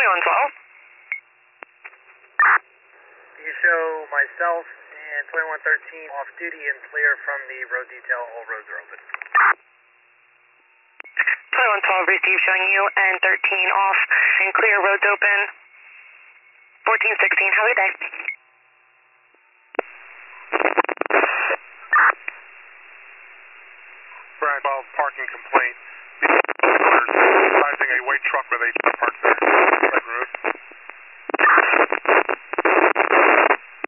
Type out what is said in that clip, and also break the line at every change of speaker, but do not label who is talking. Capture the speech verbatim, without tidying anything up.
twenty-one twelve.
You show myself and twenty-one thirteen off duty and clear from the road detail. All roads are open.
twenty-one twelve received, showing you and thirteen off and clear, roads open. fourteen sixteen, have a good day.